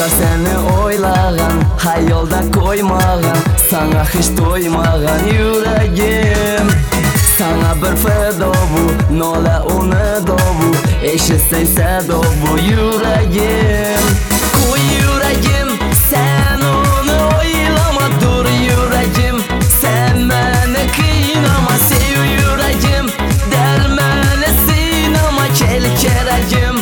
Aylar seni oylagan, hayolda koymagan, sana hiç doymagan yüreğim. Sana bir feda bu, nola onu da bu, eşitsen seda bu yüreğim. Koy yüreğim, sen onu oylama, dur yüreğim. Sen beni kıynama, sev yüreğim. Dermene sinema, kel kereğim.